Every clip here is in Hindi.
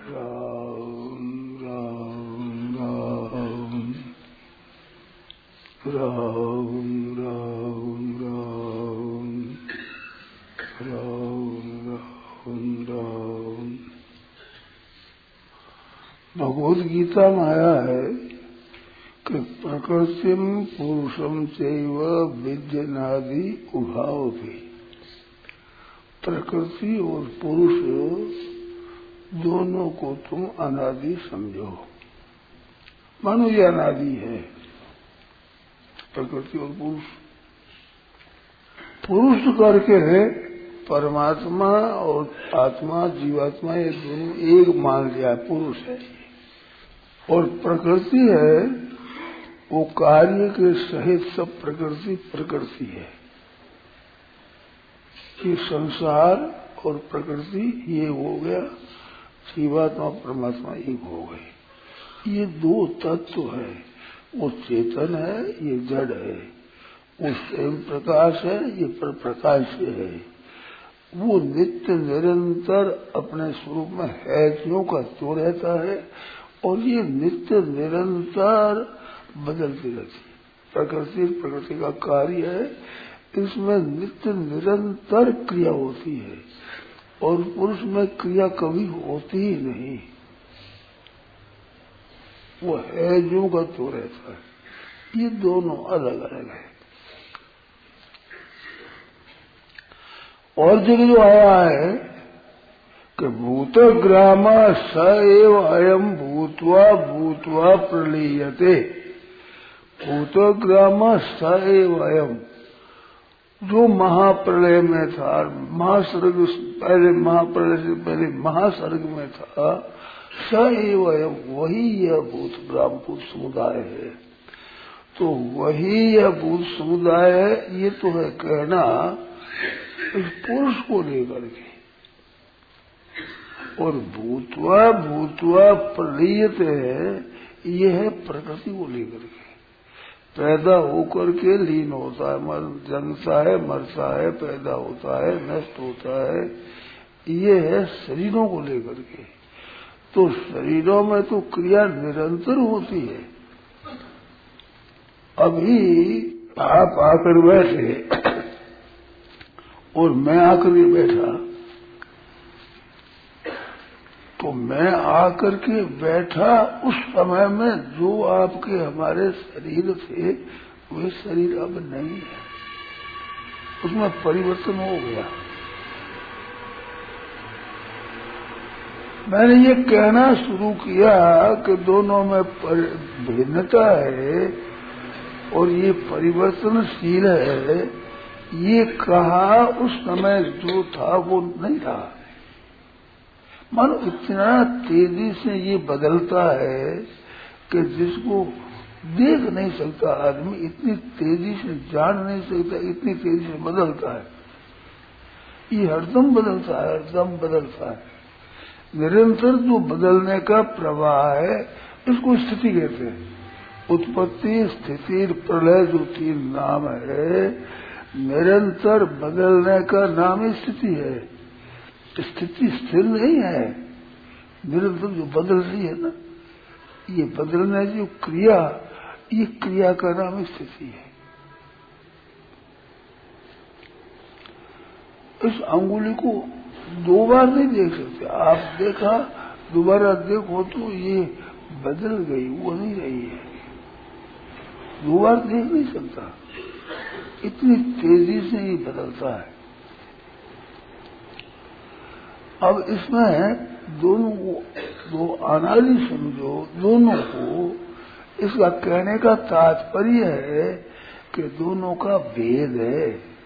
राम राम राम राम राम राम राम राम राम। भगवद गीता में आया है कि प्रकृतिम पुरुषम चैव विद्यनादि उभाव भी। प्रकृति और पुरुष दोनों को तुम अनादि समझो। मानो ये अनादि है प्रकृति और पुरुष। पुरुष करके है परमात्मा और आत्मा जीवात्मा ये दोनों एक मान लिया पुरुष है। और प्रकृति है वो कार्य के सहित सब प्रकृति है। ये संसार और प्रकृति ये हो गया, जीवात्मा परमात्मा एक हो गए। ये दो तत्व है, वो चेतन है ये जड़ है, वो स्वयं प्रकाश है ये पर प्रकाश है। वो नित्य निरंतर अपने स्वरूप में है क्यों का क्यों रहता है और ये नित्य निरंतर बदलती रहती है। प्रकृति का कार्य है, इसमें नित्य निरंतर क्रिया होती है और पुरुष में क्रिया कभी होती ही नहीं। वो है जो का तो रहता है। ये दोनों अलग अलग है। और जगह जो आया है कि भूतग्राम स एव अयम भूत्वा भूत्वा प्रलीयते। भूतग्राम स एव अयम जो महाप्रलय में था, महासर्ग पहले महाप्रलय से पहले महासर्ग में था, स एव अयम वही यह भूतग्राम भूत समुदाय है। तो वही यह भूत समुदाय है, ये तो है कहना इस पुरुष को लेकर के। और भूतवा भूतवा प्रलीयत है, ये है प्रकृति को लेकर के। पैदा होकर के लीन होता है, जन्मता है, मरता है, पैदा होता है, नष्ट होता है, ये है शरीरों को लेकर के। तो शरीरों में तो क्रिया निरंतर होती है। अभी आप आकर बैठे और मैं आकर के बैठा, तो मैं आकर के बैठा उस समय में जो आपके हमारे शरीर थे वे शरीर अब नहीं है, उसमें परिवर्तन हो गया। मैंने ये कहना शुरू किया कि दोनों में भिन्नता है और ये परिवर्तनशील है। ये कहा उस समय जो था वो नहीं रहा। मानो इतना तेजी से ये बदलता है कि जिसको देख नहीं सकता आदमी, इतनी तेजी से जान नहीं सकता, इतनी तेजी से बदलता है। ये हरदम बदलता है, हरदम बदलता है। निरंतर जो बदलने का प्रवाह है इसको स्थिति कहते हैं। उत्पत्ति स्थिति प्रलय जो तीन नाम है, निरंतर बदलने का नाम ही स्थिति है। स्थिति स्थिर नहीं है, निरंतर जो बदल रही है ना, ये बदलने जो क्रिया, ये क्रिया का नाम स्थिति है। इस अंगुली को दो बार नहीं देख सकते। आप देखा दोबारा देखो तो ये बदल गई, वो नहीं रही है। दो बार देख नहीं सकता, इतनी तेजी से ये बदलता है। अब इसमें दोनों को दो अनादि समझो, दोनों को। इसका कहने का तात्पर्य है कि दोनों का भेद है।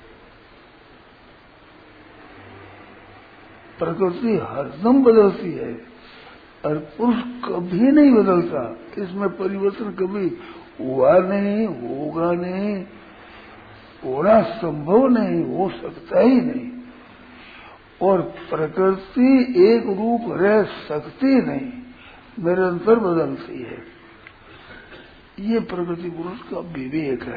प्रकृति हरदम बदलती है और पुरुष कभी नहीं बदलता। इसमें परिवर्तन कभी हुआ नहीं, होगा नहीं, होना संभव नहीं, हो सकता ही नहीं। और प्रकृति एक रूप रह सकती नहीं, निरंतर बदलती है। ये प्रकृति पुरुष का विवेक है।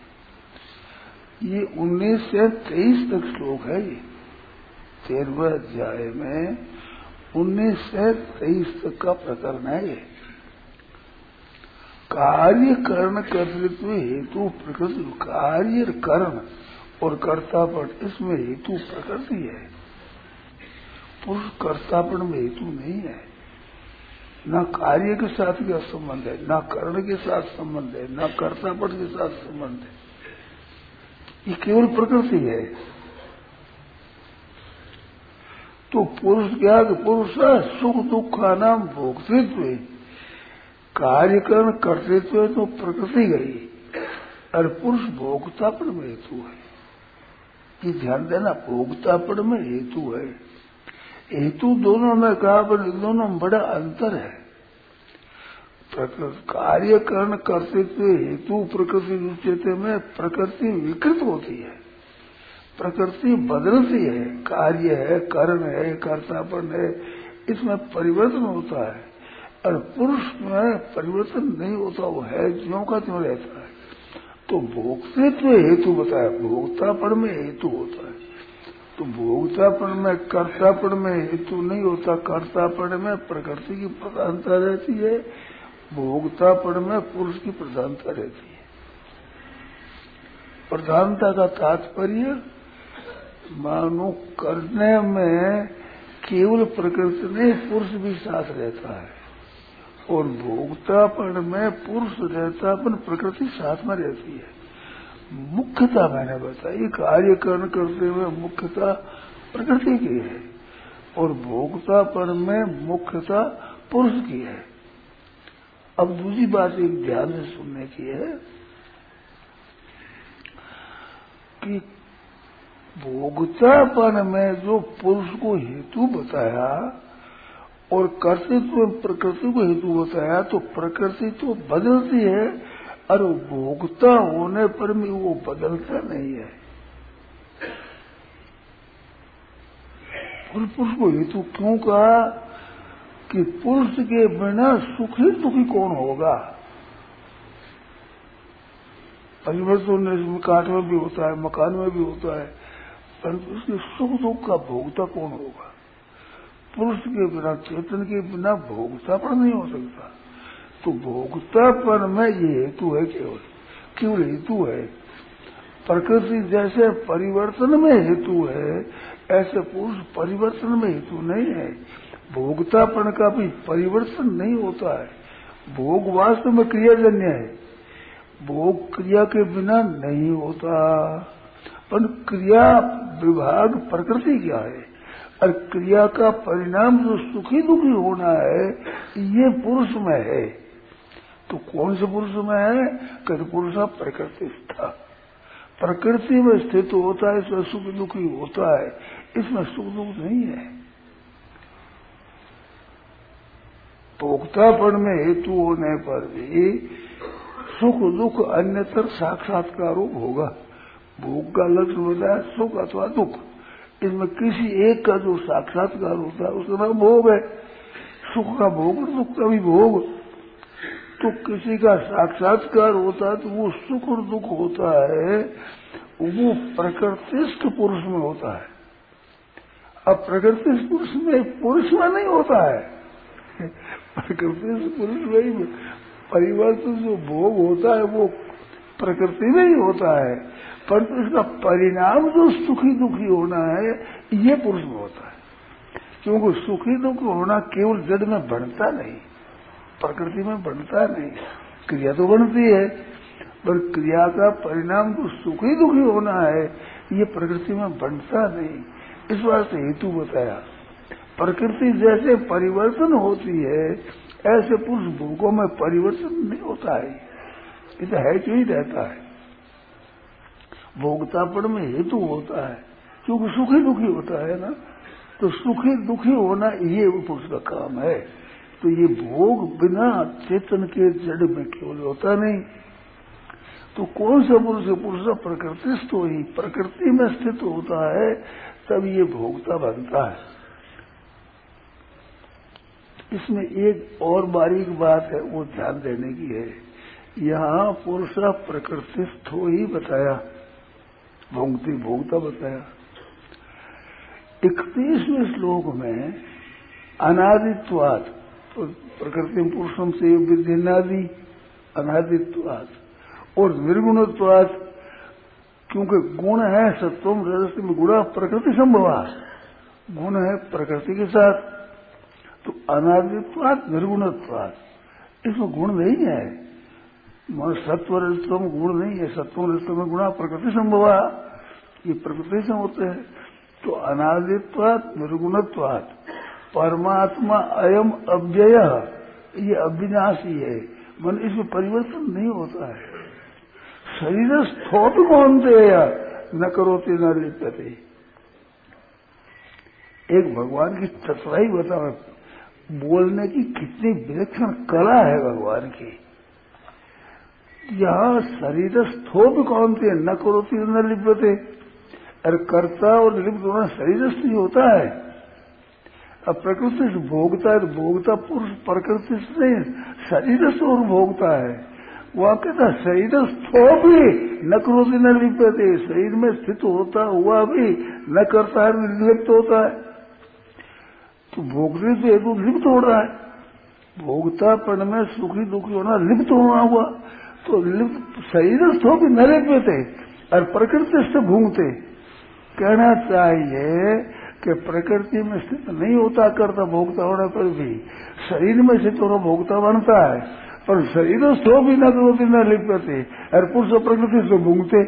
ये 19 से 23 तक श्लोक है। ये 13वें अध्याय में 19 से 23 तक का प्रकरण है ये। कार्य करण कर्तृत्व हेतु प्रकृति, कार्य करण और कर्तापन इसमें हेतु प्रकृति है। पुरुष कर्तापन में हेतु नहीं है। न कार्य के साथ क्या संबंध है, न कर्ण के साथ संबंध है, न कर्तापन के साथ संबंध है। ये केवल प्रकृति है। तो पुरुष क्या, पुरुष सुख दुख का नाम भोक्तृत्व है। कार्यकरण कर्तृत्व तो प्रकृति गई और पुरुष भोक्तापन में हेतु है। ये ध्यान देना, भोक्तापन में हेतु है। हेतु दोनों में कहा पर दोनों में बड़ा अंतर है। कार्यकरण कर्तृत्व हेतु प्रकृति उच्चते में प्रकृति विकृत होती है, प्रकृति बदलती है। कार्य है, कर्ण है, कर्तापन है, इसमें परिवर्तन होता है। और पुरुष में परिवर्तन नहीं होता, वो है ज्यों का त्यों रहता है। तो भोक्तृत्व हेतु बताया, भोक्तापन में हेतु होता है। तो भोक्तापन में कर्तापन में हेतु नहीं होता, कर्तापन में प्रकृति की प्रधानता रहती है, भोक्तापन में पुरुष की प्रधानता रहती है। प्रधानता का तात्पर्य मानो करने में केवल प्रकृति नहीं, पुरुष भी साथ रहता है। और भोक्तापन में पुरुष रहता, अपन प्रकृति साथ में रहती है। मुख्यता मैंने बताई, कार्यकरण करते हुए मुख्यता प्रकृति की है और भोक्तापन में मुख्यता पुरुष की है। अब दूसरी बात एक ध्यान से सुनने की है कि भोक्तापन में जो पुरुष को हेतु बताया और कर्तृत्व प्रकृति को हेतु बताया, तो प्रकृति तो बदलती है और भोक्ता होने पर भी वो बदलता नहीं है। पुरुष को हेतु क्यों कहा कि पुरुष के बिना सुखी दुखी कौन होगा। परिवर्तन काट में भी होता है, मकान में भी होता है, परंतु उसके सुख दुख का भोगता कौन होगा। पुरुष के बिना, चेतन के बिना भोक्तापन नहीं हो सकता। तो भोक्तापन में ये हेतु है, केवल हेतु है। प्रकृति जैसे परिवर्तन में हेतु है, ऐसे पुरुष परिवर्तन में हेतु नहीं है। भोक्तापन का भी परिवर्तन नहीं होता है। भोग वास्तव में क्रियाजन्य है, भोग क्रिया के बिना नहीं होता। पर क्रिया विभाग प्रकृति क्या है और क्रिया का परिणाम जो सुखी दुखी होना है, ये पुरुष में है। तो कौन से पुरुष में है, कहते पुरुष प्रकृति स्था, प्रकृति में स्थित होता है, इसमें सुख दुखी होता है, इसमें सुख दुख नहीं है। भोक्तापन में हेतु होने पर भी सुख दुख अन्यतर साक्षात्कार होगा। भोग का लक्ष्य होता है सुख अथवा दुख, इसमें किसी एक का जो साक्षात्कार होता है उसका नाम भोग है। सुख का भोग और दुख का भी भोग। तो किसी का साक्षात्कार होता है तो वो सुख और दुख होता है, वो प्रकृतिस्थ पुरुष में होता है। अब प्रकृतिस्थ पुरुष में नहीं होता है। प्रकृतिस्थ पुरुष में ही परिवर्तन जो भोग होता है वो प्रकृति में ही होता है, परंतु इसका परिणाम जो सुखी दुखी होना है ये पुरुष में होता है। क्योंकि सुखी दुखी होना केवल जड़ में बनता नहीं, प्रकृति में बनता नहीं। क्रिया तो बनती है, पर क्रिया का परिणाम जो सुखी दुखी होना है ये प्रकृति में बनता नहीं। इस वास्ते हेतु बताया। प्रकृति जैसे परिवर्तन होती है, ऐसे पुरुष भोगों में परिवर्तन नहीं होता है, ये तो है क्यों ही रहता है। भोक्तापन में हेतु होता है क्योंकि सुखी दुखी होता है ना, तो सुखी दुखी होना ये पुरुष का काम है। तो ये भोग बिना चेतन के जड़ में केवल होता नहीं। तो कौन सा पुरुष है, पुरुष प्रकृतिस्थ ही प्रकृति में स्थित होता है, तब ये भोक्ता बनता है। इसमें एक और बारीक बात है, वो ध्यान देने की है। यहाँ पुरुष प्रकृतिस्थ ही बताया, भोक्ता बताया। 31वें श्लोक में अनादित्वात्, तो प्रकृति पुरुषम से विद्यनादि अनादित्वात्, और निर्गुणत्वात्, क्योंकि गुण है सत्वम रजस में गुणा प्रकृति संभवा, गुण है प्रकृति के साथ, तो अनादित्वात् निर्गुणत्वात्, इसमें गुण नहीं है, सत्व रजतम गुण नहीं है, सत्व रजतम में गुणा प्रकृति संभवा, ये प्रकृति से होते हैं। तो अनादित्वात् निर्गुणत्वात्, परमात्मा अयम अव्यय, ये अविनाशी है, मन इसमें परिवर्तन नहीं होता है। शरीर स्थोप कौनते न करोते न लिप्यते, एक भगवान की चतुराई बताओ, बोलने की कितनी विलक्षण कला है भगवान की। यहाँ शरीर स्थोप कौनते न करोते न लिप्यते, अरे कर्ता और लिप्त होना शरीर से ही होता है। अब प्रकृति से भोगता है तो भोगता पुरुष प्रकृति से नहीं, शरीर से और भोगता है। वह कहता शरीर स्थोप ही न करोति न लिप्यते, शरीर में स्थित होता हुआ भी न करता है, लिप्त होता है। तो भोगने से हेतु लिप्त हो रहा है, भोगतापन में सुखी दुखी होना लिप्त होना हुआ, तो लिप्त शरीर स्थोप न लिप्यते और प्रकृति से भूंगते। कहना चाहिए कि प्रकृति में स्थित नहीं होता करता भोगता होने पर भी, शरीर में स्थित होना भोगता बनता है, पर शरीर स्थो भी न करोति न लिप्यते और पुरुष प्रकृति से भूंगते।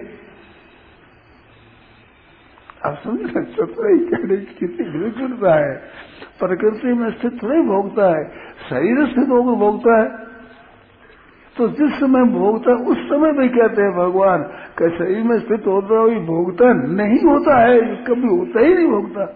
आप समझ सकते हैं कहने की कितनी विलक्षणता है। प्रकृति में स्थित नहीं भोगता है, शरीर स्थित होकर भोगता है। तो जिस समय भोगता है उस समय भी कहते हैं भगवान कि शरीर में स्थित होता हुई भोगता नहीं होता है, कभी होता ही नहीं भोगता।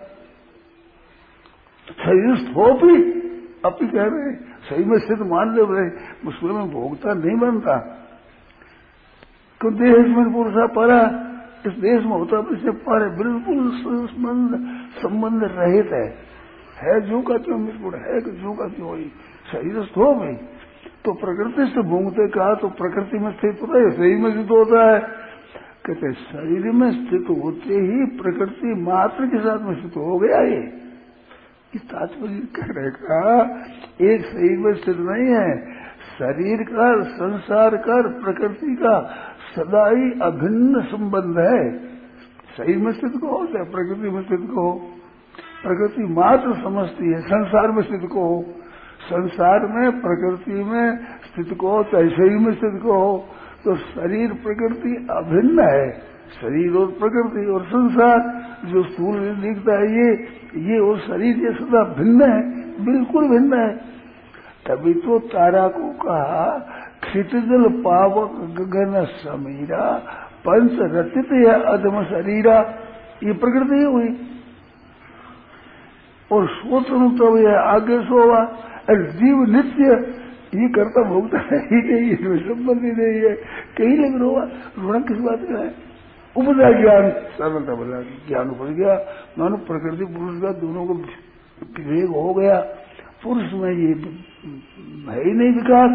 शरीर स्थोप ही अब भी कह रहे हैं, शरीर में स्थित मान ले रहे, मुश्किल में भोगता नहीं बनता। क्यों देश में पुरुषा परा, इस देश में होता इससे पर बिल्कुल संबंध रहित है जो का क्यों मित्र है कि जो का क्यों ही शरीर स्थोप है। तो प्रकृति से भूंगते कहा तो प्रकृति में स्थित होता है, शरीर में स्थित होता है। कहते शरीर में स्थित होते ही प्रकृति मात्र के साथ में स्थित हो गया। ये इस तात्पर्य कहने का एक शरीर में स्थित नहीं है, शरीर का संसार का प्रकृति का सदा ही अभिन्न संबंध है। शरीर में स्थित को हो चाहे प्रकृति में स्थित को हो, प्रकृति मात्र समझती है, संसार में स्थित को हो, संसार में प्रकृति में स्थित को हो चाहे शरीर में स्थित को हो, तो शरीर प्रकृति अभिन्न है। शरीर और प्रकृति और संसार जो स्थूल दिखता है ये और शरीर ये सदा भिन्न है, बिल्कुल भिन्न है। तभी तो तारा को कहा क्षितिजल पावक गगन समीरा पंच रचित है अधम शरीरा, ये प्रकृति हुई। और सोचन तब यह आगे सोवा, जीव नित्य ये करता भोगता है ही नहीं, इसमें संबंध ही नहीं है। कहीं लग रहा ऋण किस बात का है? उपजा ज्ञान सरलता बोला, ज्ञान उपज गया, मानो प्रकृति पुरुष का दोनों को विवेक हो गया। पुरुष में ये है ही नहीं विकास,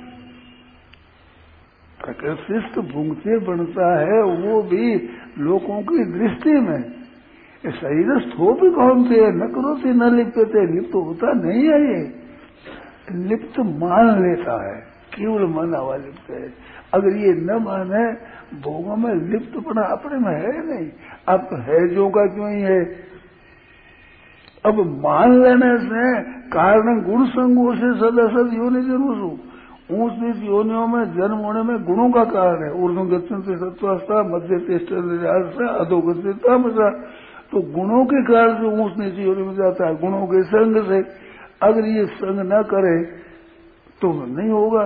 प्रकृतिस्थ भूंगते बनता है वो भी लोगों की दृष्टि में। शरीर स्थो भी कौन थे न करोते न लिप्यते, लिप्त होता नहीं है, ये लिप्त मान लेता है, केवल माना हुआ लिप्त है। अगर ये न माने भोगों में लिप्तपना अपने में है नहीं, अब है जो का क्यों ही है। अब मान लेने से कारण गुण संगों से सदा सद योनि जन्म ऊंच नीच योनियों में जन्म होने में गुणों का कारण है। ऊर्ध्व गति से सत्वास्था, मध्य तेष्ट अधोगति तमसा, तो गुणों के कारण से ऊंच नीच योनि में जाता है, गुणों के संग से। अगर ये संग न करे तो नहीं होगा।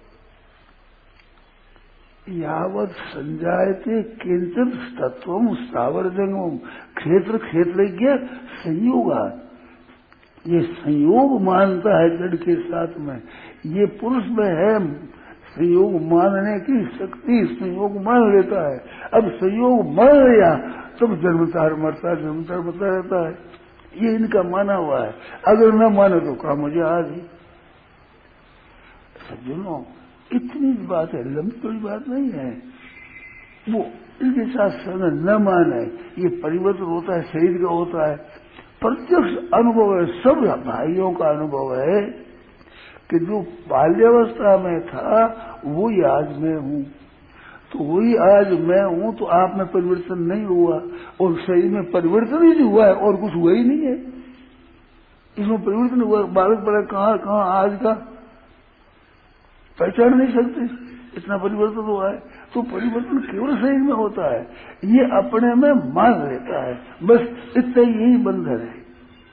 यावत संजायते किंचित तत्वम स्थावर जंगम क्षेत्र क्षेत्रज्ञ संयोगा, ये संयोग मानता है जड़ के साथ में, ये पुरुष में है संयोग मानने की शक्ति, संयोग मान लेता है। अब संयोग मान लिया तब जन्मतार मरता जन्मतार मरता रहता है, ये इनका माना हुआ है। अगर न माने तो काम मुझे आज ही। सज्जनों इतनी बात है, लंबी कोई बात नहीं है। वो इनके साथ संग न माने, ये परिवर्तन होता है, शरीर का होता है, प्रत्यक्ष अनुभव है, सब भाइयों का अनुभव है कि जो बाल्यावस्था में था वही आज मैं हूँ, तो वही आज मैं हूँ, तो आप में परिवर्तन नहीं हुआ और सही में परिवर्तन ही नहीं हुआ है और कुछ हुआ ही नहीं है। इसमें परिवर्तन हुआ, बालक बड़ा कहाँ आज का पहचान नहीं सकते, इतना परिवर्तन हुआ है। तो परिवर्तन केवल शरीर में होता है, ये अपने में मान लेता है, बस इतना यही बंधन है।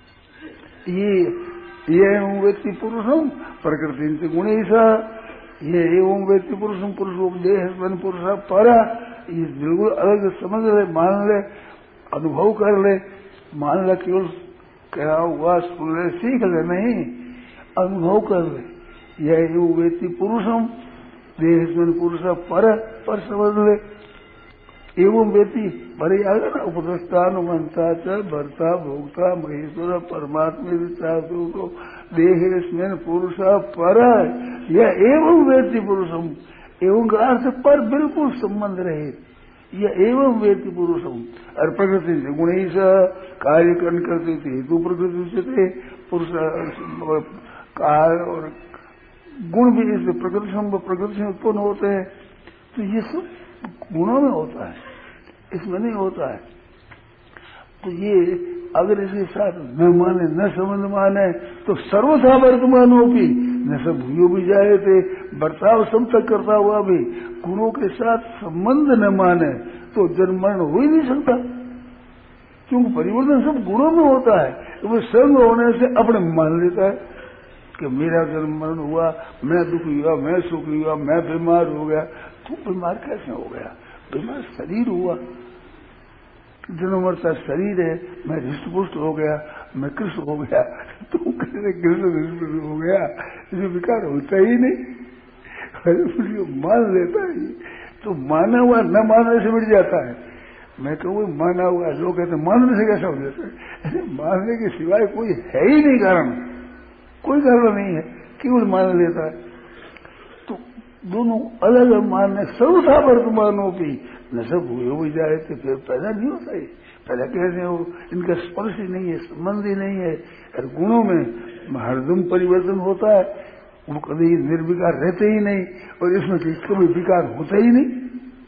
ये एवं व्यक्ति पुरुषम प्रकृति से गुण ऐसा, ये एवं व्यक्ति पुरुषम पुरुषोपदेह पुरुषा परा, ये बिल्कुल अलग समझ ले, मान ले, अनुभव कर ले, मान ले, केवल क्या हुआ सुन ले सीख ले, नहीं अनुभव कर ले। यह एवं व्यक्ति पुरुषम देह पुरुषा पर समझ ले। एवं व्यक्ति बड़े आगे ना उपदस्थानुमंता च भर्ता भोक्ता महेश्वर परमात्मा को देह पुरुषा पर, यह एवं व्यक्ति पुरुषम, एवं का अर्थ पर बिल्कुल संबंध रहे, यह एवं व्यक्ति पुरुषम। और प्रकृति से गुण कार्य कर्ण करते थे हेतु प्रकृति से थे पुरुष कार्य और गुण भी इस प्रकृति से उत्पन्न होते हैं, तो ये सब गुणों में होता है, इसमें नहीं होता है। तो ये अगर इसके साथ न माने न संबंध माने तो सर्वथा वर्तमानों की न सब भूयो भी जाए थे, बर्ताव सब तक करता हुआ भी गुणों के साथ संबंध न माने तो जन्म मरण हो ही नहीं सकता, क्योंकि परिवर्तन सब गुणों में होता है। तो वो संग होने से अपने मान लेता है कि मेरा जन्म मरण हुआ, मैं दुखी हुआ, मैं सुखी हुआ, मैं बीमार हो गया। तू बीमार कैसे हो गया? बीमार शरीर हुआ, जन्म मरता शरीर है, मैं हृष्टपुष्ट हो गया, मैं कृष्ण हो गया, तू कैसे कृष्ण हृष्ट हो गया? ये विकार होता ही नहीं, मान लेता है। तो माना हुआ न मानने से मिट जाता है। मैं कहूँ माना हुआ, लोग कहते मानने से कैसा हो जाता है? मानने के सिवाय कोई है ही नहीं कारण, कोई कारण नहीं है, केवल मान लेता है। तो दोनों अलग मानने सर्वथा वर्तमानों की न सब हुए हो जाए तो फिर पैदा नहीं होता है। पैदा कैसे हो? इनका स्पर्श ही नहीं है, संबंध ही नहीं है। और गुणों में हरदम परिवर्तन होता है, वो कभी निर्विकार रहते ही नहीं, और इसमें कभी विकार होता ही नहीं।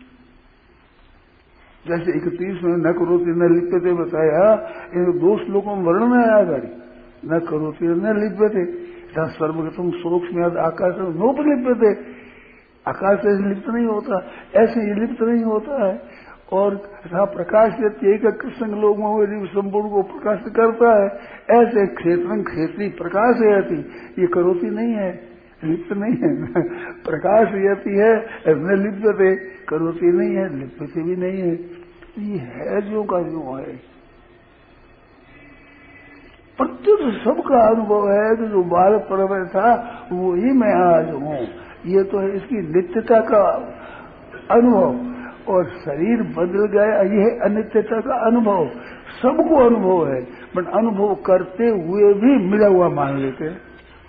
जैसे 31 में न करोति न लिप्यते बताया, इन 2 श्लोकों में वर्णन है आगाड़ी, न करोति न लिप्यते, सर्वगतम सूक्ष्म आकाश नोपलिप्यते, आकाश से लिप्त नहीं होता, ऐसे ही लिप्त नहीं होता है। और प्रकाश एक कृष्ण लोगों में संपूर्ण को प्रकाशित करता है, ऐसे क्षेत्र क्षेत्री प्रकाश यति, ये करोति नहीं है, लिप्त नहीं है। प्रकाश यति है न लिप्यते, करोति नहीं है, लिप्यते भी नहीं है। ये है जो का जो है, प्रत्यक्ष सबका अनुभव है कि जो बालक परम था वो ही मैं आज हूँ। ये तो है इसकी नित्यता का अनुभव, और शरीर बदल गया यह अनित्यता का अनुभव, सबको अनुभव है, बट अनुभव करते हुए भी मिला हुआ मान लेते हैं।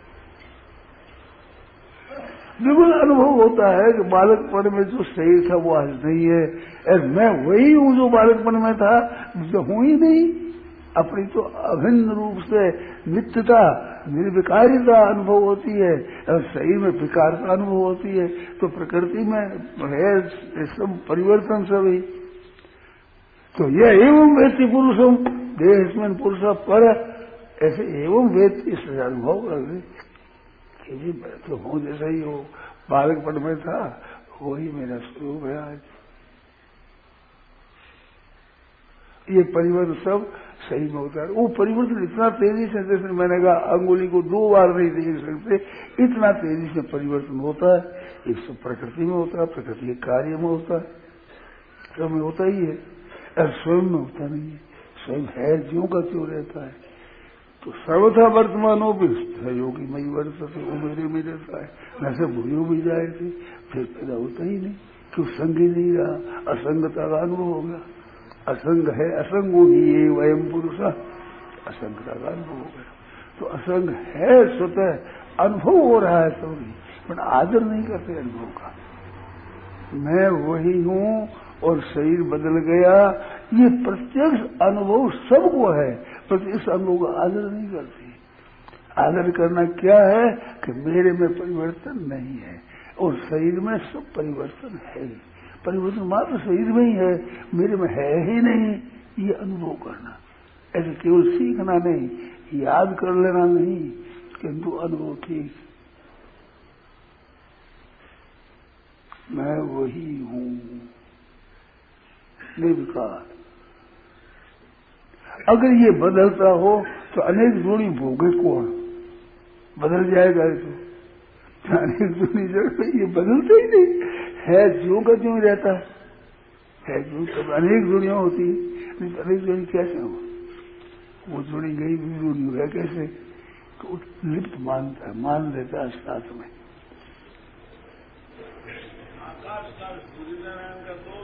बिल्कुल अनुभव होता है कि बालकपन में जो शरीर था वो आज नहीं है, और मैं वही हूँ जो बालकपन में था, जो हूँ ही नहीं। अपनी तो अभिन्न रूप से नित्यता निर्विकारिता अनुभव होती है, और शरीर में विकारता अनुभव होती है। तो प्रकृति में है सब परिवर्तन सभी। तो यह एवं व्यक्ति पुरुषम देहस्मिन् पुरुषा पर, ऐसे एवं व्यक्ति इस अनुभव कर कि जी मैं तो हूँ जैसा ही हो, बालकपन में था वही मेरा स्वरूप है आज। ये परिवर्तन सब सही में होता है। वो परिवर्तन इतना तेजी से, जैसे मैंने कहा अंगुली को 2 बार नहीं देख सकते, इतना तेजी से परिवर्तन होता है। ये सब प्रकृति में होता है, प्रकृति के कार्य में होता है, सब में होता ही है, और स्वयं में होता नहीं है। स्वयं है ज्यों का क्यों रहता है। तो सर्वथा वर्तमानों भी सहयोगी मई वर्षते, वो मेरे में रहता है, न से भूयो भी जाए थे, फिर पैदा होता ही नहीं, क्यों संग ही नहीं रहा, असंगता का अनुभव होगा। असंग है, असंगो ही ये वयम पुरुष, असंगता का अनुभव हो गया। तो असंग है, स्वतः अनुभव हो रहा है सभी, पर आदर नहीं करते अनुभव का। मैं वही हूँ और शरीर बदल गया, ये प्रत्यक्ष अनुभव सबको है, पर इस अनुभव का आदर नहीं करती। आदर करना क्या है कि मेरे में परिवर्तन नहीं है और शरीर में सब परिवर्तन है। परिवर्तन मात्र शरीर में ही है, मेरे में है ही नहीं, ये अनुभव करना। ऐसे केवल सीखना नहीं, याद कर लेना नहीं, किंतु अनुभव ठीक, मैं वही हूं, निर्विकार। अगर ये बदलता हो तो अनेक जोड़ी भोगे कौन? बदल जाएगा तो अनेक जोड़ी जड़ ये बदलता ही नहीं है, जो का क्यों रहता है जो, तब अनेक जोड़ियां होती है। अनेक जोड़ी कैसे हो? वो जोड़ी गई भी जोड़ी है कैसे? तो लिप्त मानता है, मान लेता है साथ में। आकाश का सूर्यनारायण का दो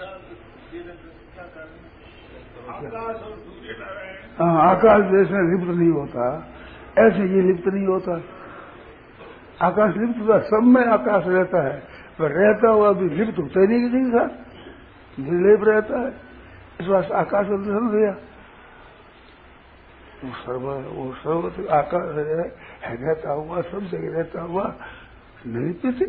आकाश और सूर्य नारायण। हाँ, आकाश जैसे लिप्त नहीं होता, ऐसे ये लिप्त नहीं होता। आकाश लिप्त होता, सब में आकाश रहता है, पर रहता हुआ भी लिप्त होता ही नहीं किसी के साथ, निर्लेप रहता है। इस बात आकाश को दर्शन दिया, वो सर्वत्र आकाश है, रहता हुआ, सब जगह रहता हुआ, नहीं पीते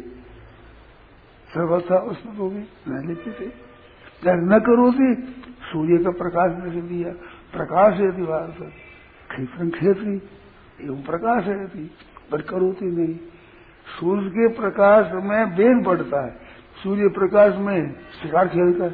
सर्वथा उसमें तो भी नहीं पीते। न करो थी, सूर्य का प्रकाश ने दिया, प्रकाश है दीवार पर, खेतन खेतरी एवं प्रकाश है थी, पर करोती नहीं। सूर्य के प्रकाश में बेन पड़ता है, सूर्य प्रकाश में शिकार खेलता है,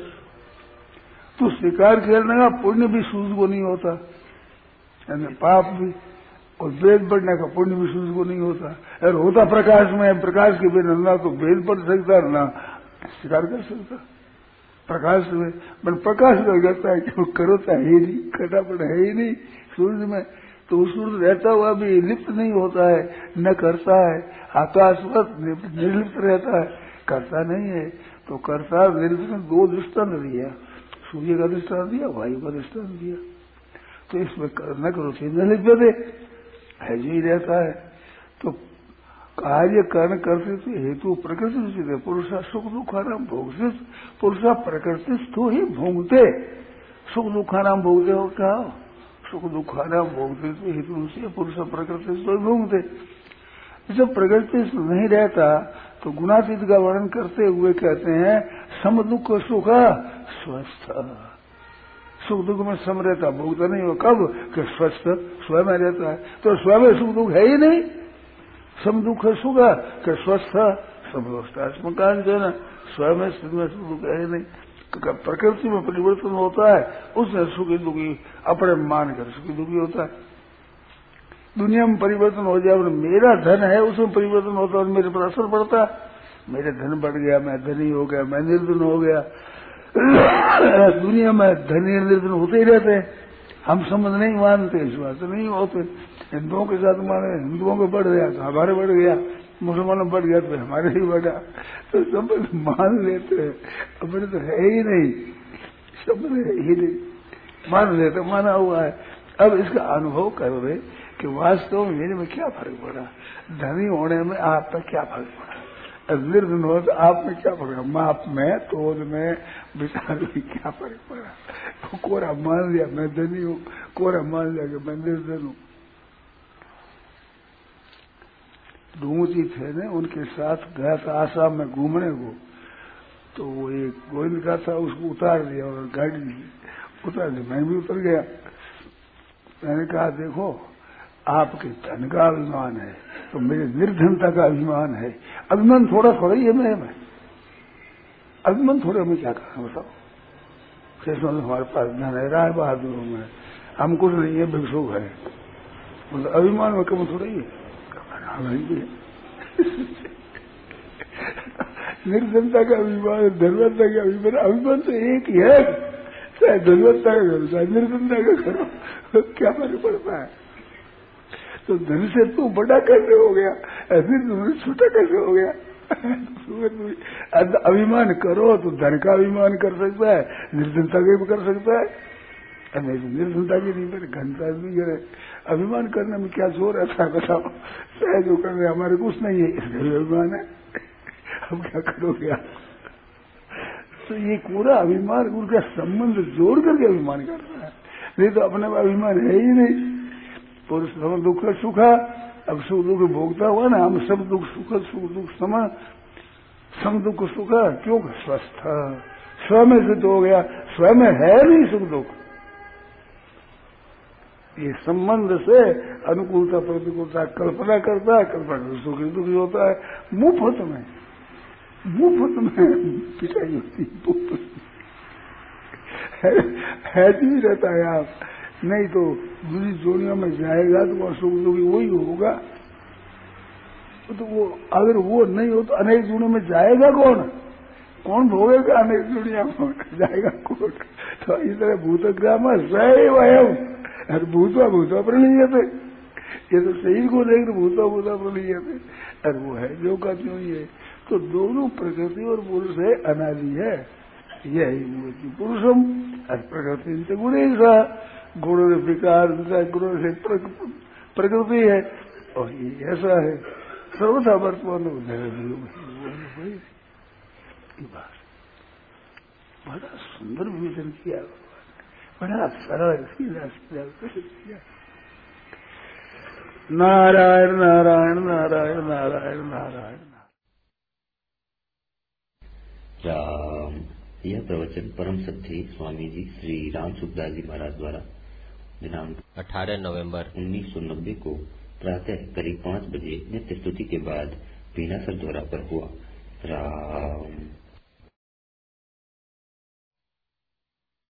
तो शिकार खेलने का पुण्य भी सूर्य को नहीं होता, यानी पाप भी, और वेद पढ़ने का पुण्य भी सूर्य को नहीं होता। अगर होता प्रकाश में, प्रकाश के बिना ना तो वेद पढ़ सकता ना शिकार कर सकता। प्रकाश में पर प्रकाश कर जाता है कि करोता है ही नहीं, खटापट है ही नहीं सूर्य में, तो सूर्य रहता हुआ भी लिप्त नहीं होता है, न करता है। आकाशवत निर्लिप्त रहता है, करता नहीं है। तो करता निर्लिप्त में दो दृष्टांत दिया, सूर्य का दृष्टांत दिया, वायु का दृष्टांत दिया। तो इसमें न करो न लिप्त दे है जो ही रहता है। तो कार्य कर्ण करते थे हेतु प्रकृति उचित है, पुरुषा सुख दुखाराम भोगते, पुरुषा प्रकृतिस्थो ही भोगते, सुख दुखाराम भोगते हो क्या? सुख दुखाराम भोगते थे हेतु से पुरुषा प्रकृतिस्थो ही भोगते। जब प्रकृति नहीं रहता तो गुणातीत का वर्णन करते हुए कहते हैं सम दुख सुख स्वस्थ, सुख दुख में सम रहता, भोगता नहीं हो। कब? कि स्वस्थ स्वयं में रहता है, तो स्वयं में सुख दुख है ही नहीं। सम दुख सुख कि स्वस्थ समवस्थात्मकान जो है ना, स्वयं में सुख दुख है ही नहीं। प्रकृति में परिवर्तन होता है, उसमें सुखी दुखी अपने मान कर सुखी दुखी होता है। दुनिया में परिवर्तन हो जाए, मेरा धन है उसमें परिवर्तन होता है और मेरे पर असर पड़ता है। मेरे धन बढ़ गया, मैं धनी हो गया, मैं निर्धन हो गया। दुनिया में धनी निर्धन होते ही रहते हैं, हम संबंध नहीं मानते, इस बात से नहीं होते। हिंदुओं के साथ माने, हिंदुओं को बढ़ गया तो हमारे बढ़ गया, मुसलमानों बढ़ गया तो हमारे ही बढ़ा, तो संबंध मान लेते हैं। अपने तो है ही नहीं, संबंध है ही नहीं, मान लेते, माना हुआ है। अब इसका अनुभव करो रे कि वास्तव में मेरे में क्या फर्क पड़ा, धनी होने में आप पर क्या फर्क पड़ा, निर्धन हो तो आप में क्या फर्क, माप में तोल में विचार में क्या फर्क पड़ा। कोरा मान लिया मैं धनी हूँ, कोरा मान लिया कि मैं निर्धन हूँ। ढूंढती थे ने उनके साथ गया था आसाम में घूमने को, तो वो एक गोविंद का था, उसको उतार दिया और गाड़ी उतार दी, मैं भी उतर गया। मैंने कहा देखो आपके धन का अभिमान है तो मेरे निर्धनता का अभिमान है। अभिमान थोड़ा थोड़ा ही है मेरे में, अभिमान थोड़ा में क्या करना बताओ। कैसे हमारे पास धन है, राय बहादुरों में, हम कुछ नहीं है, भिक्षुक है, मतलब अभिमान में कम थोड़ा ही है, निर्धनता का अभिमान, धनवंता का अभिमान, अभिमान तो एक ही है, चाहे धनवंता का करो चाहे निर्धनता का करो, क्या फर्क पड़ता है। तो धन से तू बड़ा कैसे हो गया, फिर तुमने छोटा कैसे हो गया। अभिमान करो तो धन का अभिमान कर सकता है, निर्धनता का भी कर सकता है, निर्धनता की नहीं पर घनता भी करे। अभिमान करने में क्या जोर ऐसा बताओ, शायद जो करने हमारे कुछ नहीं है इसलिए अभिमान है, अब क्या करोगे आप। तो ये पूरा अभिमान उनका संबंध जोड़ करके अभिमान करता है, नहीं तो अपने में अभिमान है ही नहीं। पुरुष सम दुख सुखा, अब सुख दुख भोगता हुआ ना, हम सब दुख सुख सम दुख सुख क्यों? स्वस्थ स्वयं सिद्ध हो गया, स्वयं है नहीं सुख दुख। ये संबंध से अनुकूलता प्रतिकूलता कल्पना करता है, कल्पना सुखी दुखी होता है। मुफ्त में पिटाई होती है भी रहता है आप, नहीं तो दूसरी जोड़ियों में जाएगा तो वह सुख दुखी वही होगा। तो वो अगर वो नहीं हो तो अनेक जोड़ियों में जाएगा कौन भोगेगा? अनेक दुनिया में जाएगा कौन? तो इस तरह भूतग्राम सैव अरे भूतवा प्रलीयते, ये तो शरीर को देख रहे भूतवा प्रलीयते, अरे वो है जो का क्यों ही है। तो दोनों प्रकृति और पुरुष है, अनादि है। यही मूर्ति पुरुषम और प्रकृति से गुणेशा, गुण विकार गुण से प्रकृति है, और ये ऐसा है सर्वथा वर्तमान बड़ा सुंदर विवेचन किया, बड़ा सरल सीधा किया। नारायण नारायण नारायण नारायण नारायण। राम। यह प्रवचन परम सत्य स्वामी जी श्री राम सुखदास जी महाराज द्वारा दिनांक 18 नवंबर 1990 को प्रातः करीब 5 बजे नित्य स्तुति के बाद पीनासर द्वारा पर हुआ। राम।